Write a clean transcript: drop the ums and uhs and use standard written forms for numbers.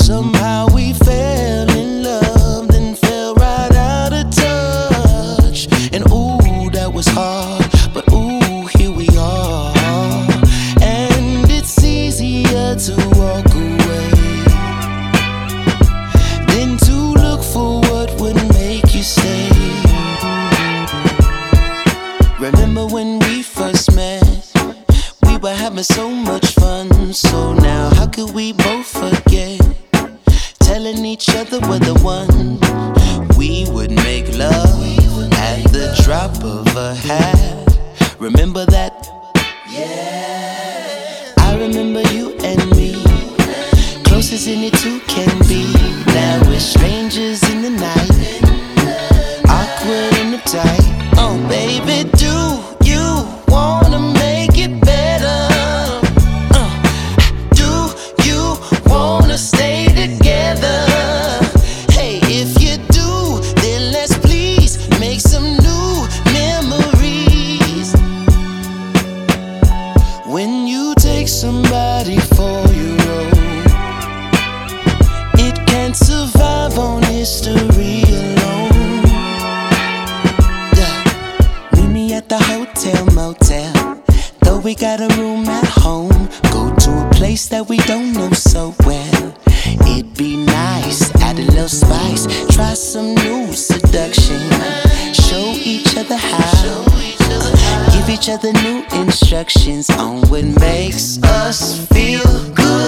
Somehow we fell in love, then fell right out of touch. And ooh, that was hard, but ooh, here we are. And it's easier to walk away than to look for what would make you stay. Remember when we first met? We were having so much fun. So now how could we both forget? Telling each other we're the one. We would make love at the drop of a hat. Remember that? Yeah. I remember you and me, close as any two can be. Now we're strangers in the night, awkward in the tight. Oh baby, do you wanna make it better? Do you wanna stay together? Hey, if you do, then let's please make some new memories. When you take somebody for your own, it can't survive on history alone. Yeah. Meet me at the hotel motel, though we got a room at home. Go to a place that we don't know so well. It'd be nice, add a little spice, try some new seduction, show each other how, give each other new instructions on what makes us feel good.